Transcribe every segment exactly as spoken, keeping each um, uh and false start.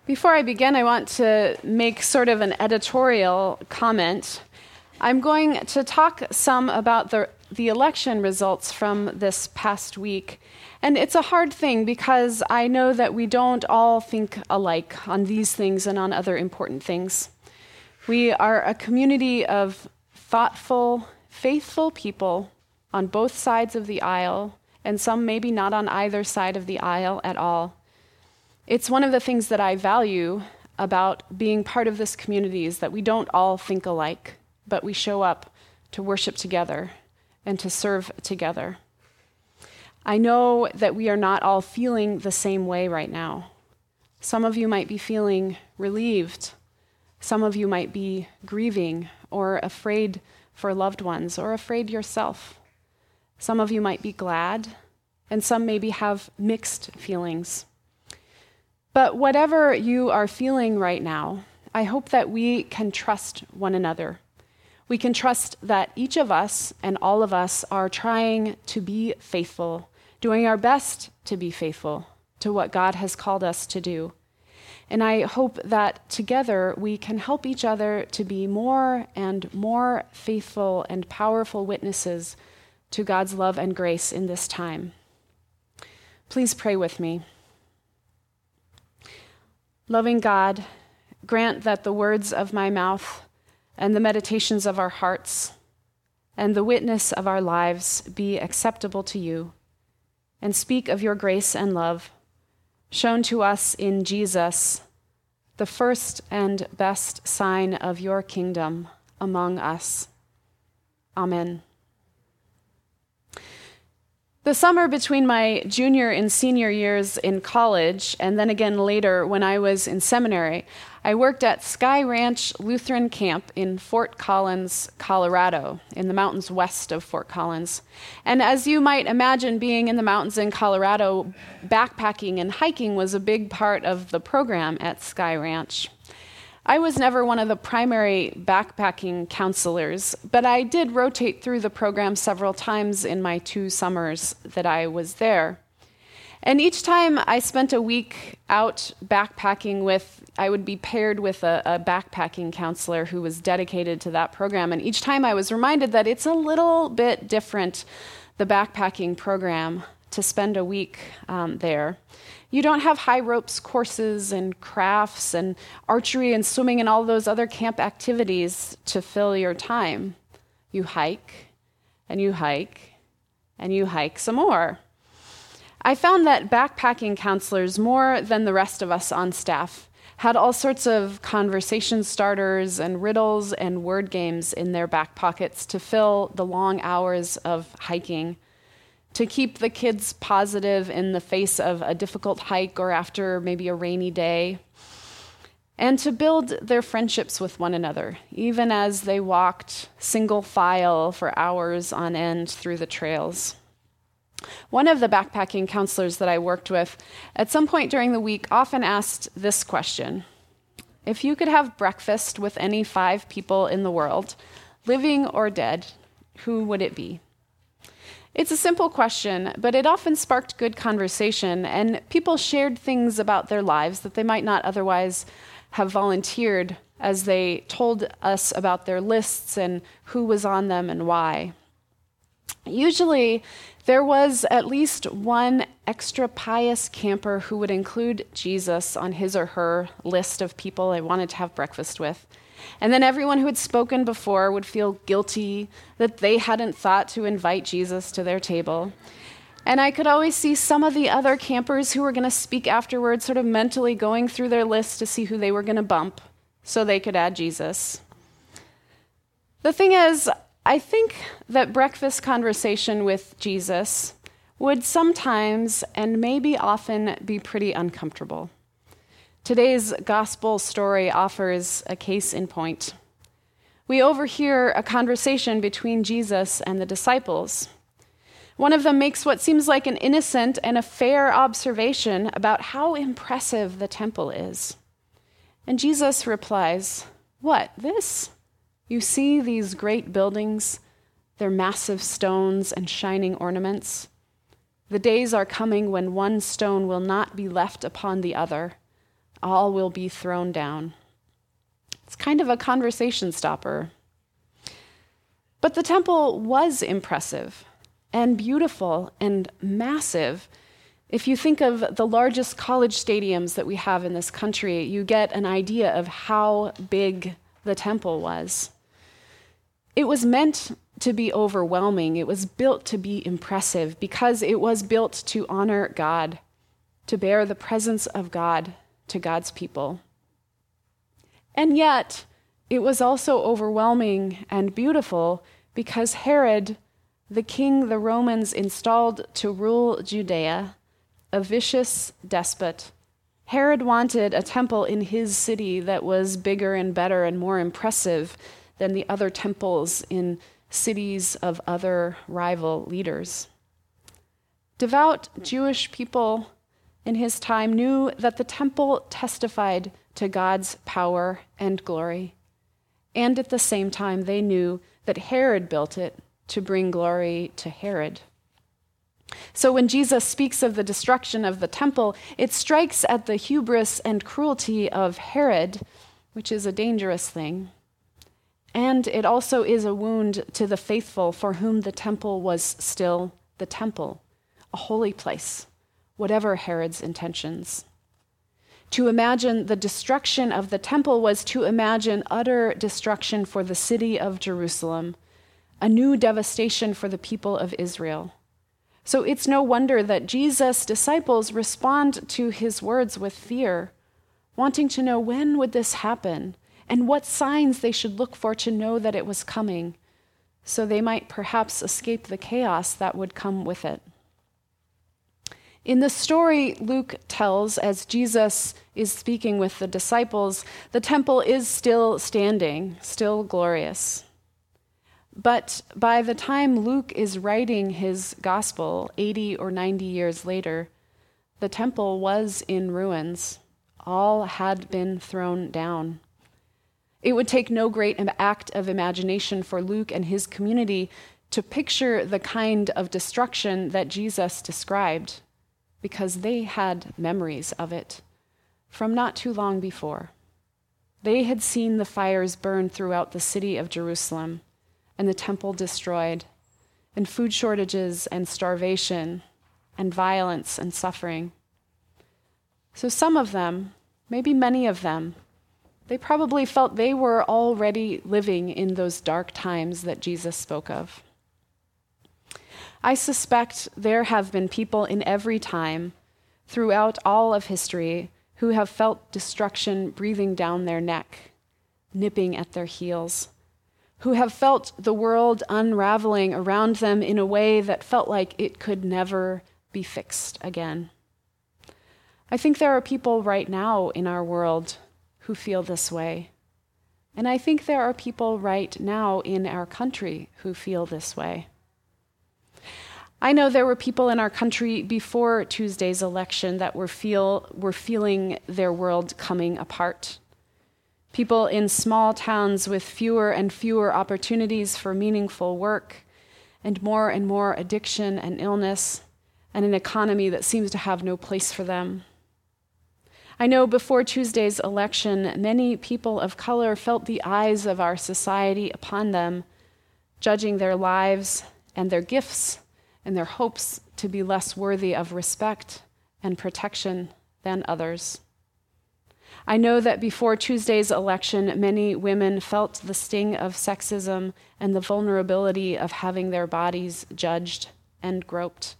Before I begin, I want to make sort of an editorial comment. I'm going to talk some about the, the election results from this past week. And it's a hard thing because I know that we don't all think alike on these things and on other important things. We are a community of thoughtful, faithful people on both sides of the aisle, and some maybe not on either side of the aisle at all. It's one of the things that I value about being part of this community is that we don't all think alike, but we show up to worship together and to serve together. I know that we are not all feeling the same way right now. Some of you might be feeling relieved. Some of you might be grieving or afraid for loved ones or afraid yourself. Some of you might be glad, and some maybe have mixed feelings. But whatever you are feeling right now, I hope that we can trust one another. We can trust that each of us and all of us are trying to be faithful, doing our best to be faithful to what God has called us to do. And I hope that together we can help each other to be more and more faithful and powerful witnesses to God's love and grace in this time. Please pray with me. Loving God, grant that the words of my mouth and the meditations of our hearts and the witness of our lives be acceptable to you, and speak of your grace and love, shown to us in Jesus, the first and best sign of your kingdom among us. Amen. The summer between my junior and senior years in college, and then again later when I was in seminary, I worked at Sky Ranch Lutheran Camp in Fort Collins, Colorado, in the mountains west of Fort Collins. And as you might imagine, being in the mountains in Colorado, backpacking and hiking was a big part of the program at Sky Ranch. I was never one of the primary backpacking counselors, but I did rotate through the program several times in my two summers that I was there. And each time I spent a week out backpacking with, I would be paired with a, a backpacking counselor who was dedicated to that program. And each time I was reminded that it's a little bit different, the backpacking program, to spend a week um, there. You don't have high ropes courses and crafts and archery and swimming and all those other camp activities to fill your time. You hike, and you hike, and you hike some more. I found that backpacking counselors, more than the rest of us on staff, had all sorts of conversation starters and riddles and word games in their back pockets to fill the long hours of hiking, to keep the kids positive in the face of a difficult hike or after maybe a rainy day, and to build their friendships with one another, even as they walked single file for hours on end through the trails. One of the backpacking counselors that I worked with, at some point during the week, often asked this question: if you could have breakfast with any five people in the world, living or dead, who would it be? It's a simple question, but it often sparked good conversation, and people shared things about their lives that they might not otherwise have volunteered as they told us about their lists and who was on them and why. Usually, there was at least one extra pious camper who would include Jesus on his or her list of people they wanted to have breakfast with. And then everyone who had spoken before would feel guilty that they hadn't thought to invite Jesus to their table. And I could always see some of the other campers who were going to speak afterwards sort of mentally going through their list to see who they were going to bump so they could add Jesus. The thing is, I think that breakfast conversation with Jesus would sometimes, and maybe often, be pretty uncomfortable. Today's gospel story offers a case in point. We overhear a conversation between Jesus and the disciples. One of them makes what seems like an innocent and a fair observation about how impressive the temple is. And Jesus replies, "What, this? You see these great buildings, their massive stones and shining ornaments? The days are coming when one stone will not be left upon the other, all will be thrown down. It's kind of a conversation stopper. But the temple was impressive and beautiful and massive. If you think of the largest college stadiums that we have in this country, you get an idea of how big the temple was. It was meant to be overwhelming. It was built to be impressive because it was built to honor God, to bear the presence of God to God's people. And yet, it was also overwhelming and beautiful because Herod, the king the Romans installed to rule Judea, a vicious despot, Herod wanted a temple in his city that was bigger and better and more impressive than the other temples in cities of other rival leaders. Devout Jewish people in his time knew that the temple testified to God's power and glory, and at the same time they knew that Herod built it to bring glory to Herod. So when Jesus speaks of the destruction of the temple, it strikes at the hubris and cruelty of Herod, which is a dangerous thing. And it also is a wound to the faithful for whom the temple was still the temple, a holy place, whatever Herod's intentions. To imagine the destruction of the temple was to imagine utter destruction for the city of Jerusalem, a new devastation for the people of Israel. So it's no wonder that Jesus' disciples respond to his words with fear, wanting to know when would this happen and what signs they should look for to know that it was coming, so they might perhaps escape the chaos that would come with it. In the story Luke tells as Jesus is speaking with the disciples, the temple is still standing, still glorious. But by the time Luke is writing his gospel, eighty or ninety years later, the temple was in ruins. All had been thrown down. It would take no great act of imagination for Luke and his community to picture the kind of destruction that Jesus described, because they had memories of it from not too long before. They had seen the fires burn throughout the city of Jerusalem, and the temple destroyed, and food shortages and starvation, and violence and suffering. So some of them, maybe many of them, they probably felt they were already living in those dark times that Jesus spoke of. I suspect there have been people in every time, throughout all of history, who have felt destruction breathing down their neck, nipping at their heels, who have felt the world unraveling around them in a way that felt like it could never be fixed again. I think there are people right now in our world who feel this way. And I think there are people right now in our country who feel this way. I know there were people in our country before Tuesday's election that were feel were feeling their world coming apart. People in small towns with fewer and fewer opportunities for meaningful work, and more and more addiction and illness, and an economy that seems to have no place for them. I know before Tuesday's election, many people of color felt the eyes of our society upon them, judging their lives and their gifts and their hopes to be less worthy of respect and protection than others. I know that before Tuesday's election, many women felt the sting of sexism and the vulnerability of having their bodies judged and groped.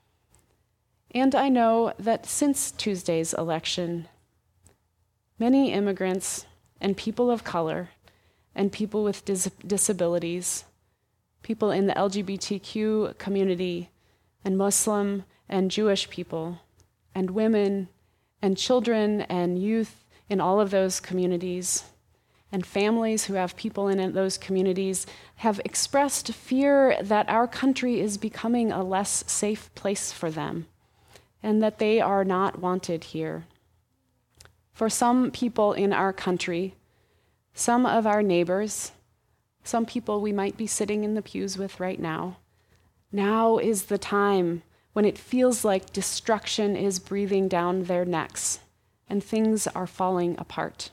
And I know that since Tuesday's election, many immigrants and people of color and people with dis- disabilities, people in the L G B T Q community, and Muslim and Jewish people, and women and children and youth in all of those communities, and families who have people in those communities, have expressed fear that our country is becoming a less safe place for them, and that they are not wanted here. For some people in our country, some of our neighbors, some people we might be sitting in the pews with right now, now is the time when it feels like destruction is breathing down their necks, and things are falling apart.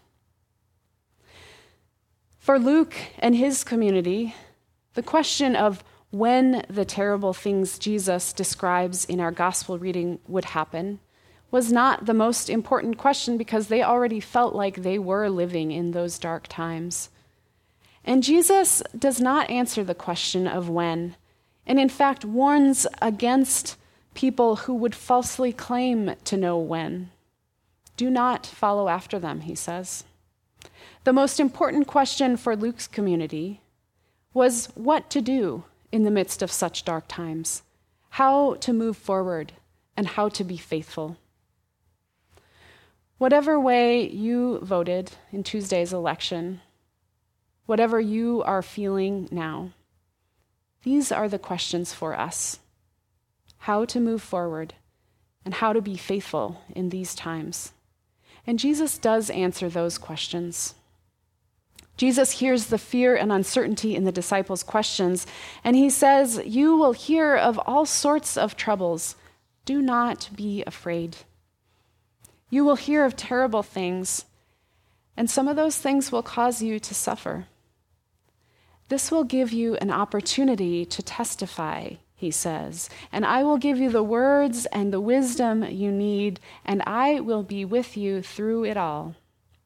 For Luke and his community, the question of when the terrible things Jesus describes in our gospel reading would happen was not the most important question because they already felt like they were living in those dark times. And Jesus does not answer the question of when, and in fact warns against people who would falsely claim to know when. Do not follow after them, he says. The most important question for Luke's community was what to do in the midst of such dark times, how to move forward, and how to be faithful. Whatever way you voted in Tuesday's election, whatever you are feeling now, these are the questions for us. How to move forward and how to be faithful in these times. And Jesus does answer those questions. Jesus hears the fear and uncertainty in the disciples' questions, and he says, "You will hear of all sorts of troubles. Do not be afraid. You will hear of terrible things, and some of those things will cause you to suffer. This will give you an opportunity to testify," he says, "and I will give you the words and the wisdom you need, and I will be with you through it all."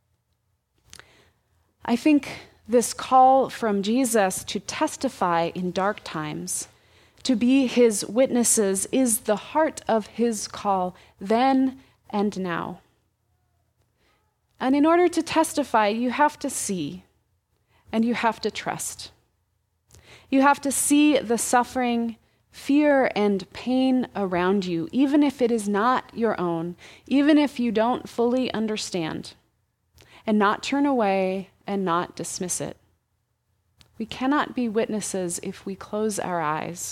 I think this call from Jesus to testify in dark times, to be his witnesses, is the heart of his call then and now. And in order to testify, you have to see, and you have to trust. You have to see the suffering, fear, and pain around you, even if it is not your own, even if you don't fully understand, and not turn away and not dismiss it. We cannot be witnesses if we close our eyes.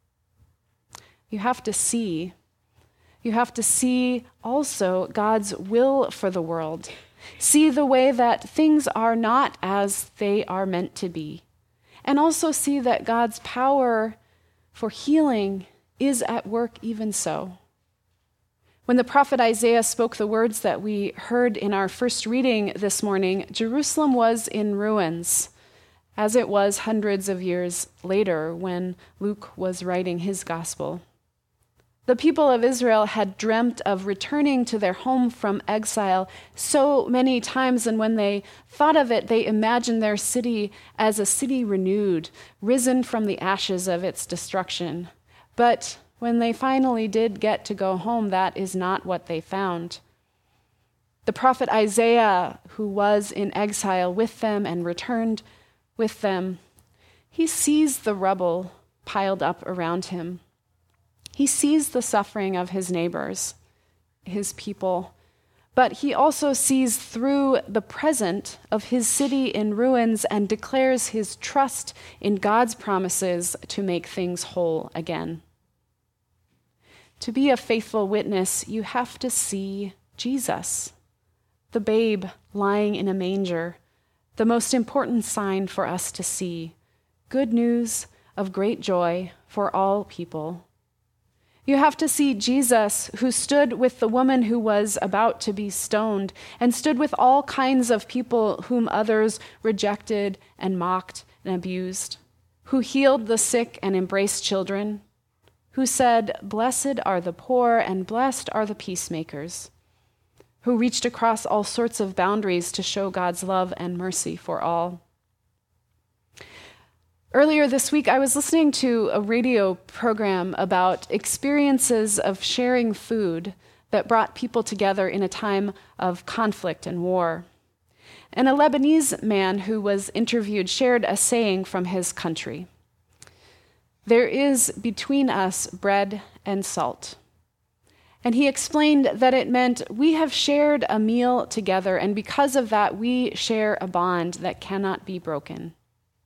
You have to see. You have to see also God's will for the world. See the way that things are not as they are meant to be. And also see that God's power for healing is at work even so. When the prophet Isaiah spoke the words that we heard in our first reading this morning, Jerusalem was in ruins, as it was hundreds of years later when Luke was writing his gospel. The people of Israel had dreamt of returning to their home from exile so many times, and when they thought of it, they imagined their city as a city renewed, risen from the ashes of its destruction. But when they finally did get to go home, that is not what they found. The prophet Isaiah, who was in exile with them and returned with them, he sees the rubble piled up around him. He sees the suffering of his neighbors, his people, but he also sees through the present of his city in ruins and declares his trust in God's promises to make things whole again. To be a faithful witness, you have to see Jesus, the babe lying in a manger, the most important sign for us to see, good news of great joy for all people. You have to see Jesus, who stood with the woman who was about to be stoned and stood with all kinds of people whom others rejected and mocked and abused, who healed the sick and embraced children, who said, "Blessed are the poor and blessed are the peacemakers," who reached across all sorts of boundaries to show God's love and mercy for all. Earlier this week, I was listening to a radio program about experiences of sharing food that brought people together in a time of conflict and war. And a Lebanese man who was interviewed shared a saying from his country. "There is between us bread and salt." And he explained that it meant we have shared a meal together, and because of that, we share a bond that cannot be broken.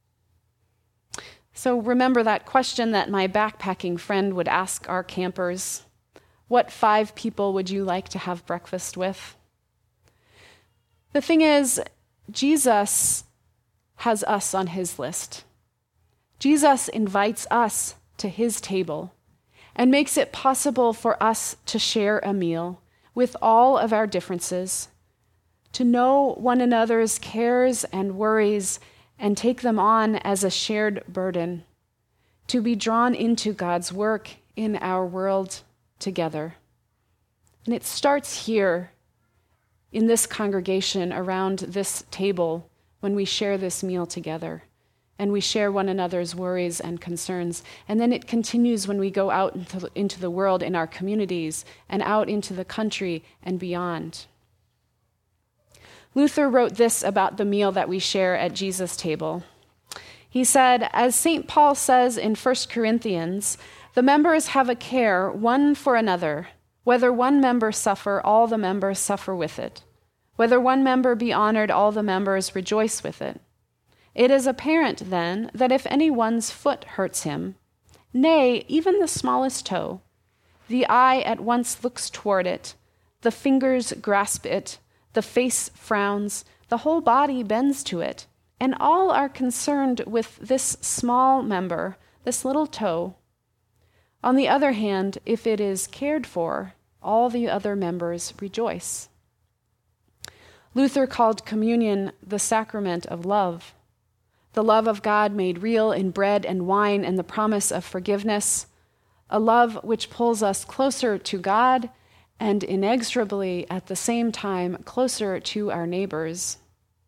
So remember that question that my backpacking friend would ask our campers: what five people would you like to have breakfast with? The thing is, Jesus has us on his list. Jesus invites us to his table and makes it possible for us to share a meal with all of our differences, to know one another's cares and worries and take them on as a shared burden, to be drawn into God's work in our world together. And it starts here in this congregation around this table when we share this meal together and we share one another's worries and concerns. And then it continues when we go out into, into the world in our communities and out into the country and beyond. Luther wrote this about the meal that we share at Jesus' table. He said, as Saint Paul says in First Corinthians, the members have a care one for another. Whether one member suffer, all the members suffer with it. Whether one member be honored, all the members rejoice with it. It is apparent, then, that if any one's foot hurts him, nay, even the smallest toe, the eye at once looks toward it, the fingers grasp it, the face frowns, the whole body bends to it, and all are concerned with this small member, this little toe. On the other hand, if it is cared for, all the other members rejoice. Luther called communion the sacrament of love, the love of God made real in bread and wine and the promise of forgiveness, a love which pulls us closer to God and inexorably at the same time closer to our neighbors.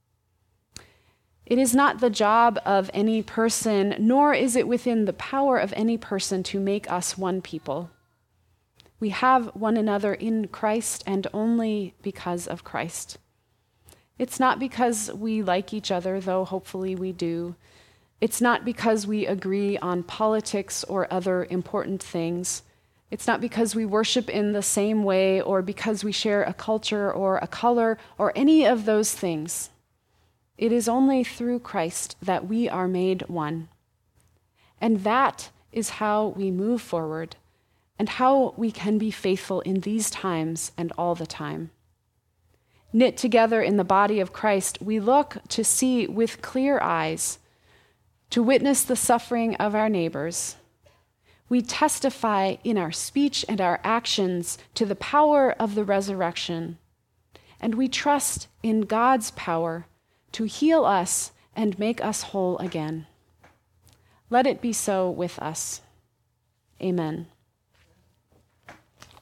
It is not the job of any person, nor is it within the power of any person to make us one people. We have one another in Christ and only because of Christ. It's not because we like each other, though hopefully we do. It's not because we agree on politics or other important things. It's not because we worship in the same way or because we share a culture or a color or any of those things. It is only through Christ that we are made one. And that is how we move forward and how we can be faithful in these times and all the time. Knit together in the body of Christ, we look to see with clear eyes, to witness the suffering of our neighbors. We testify in our speech and our actions to the power of the resurrection, and we trust in God's power to heal us and make us whole again. Let it be so with us. Amen.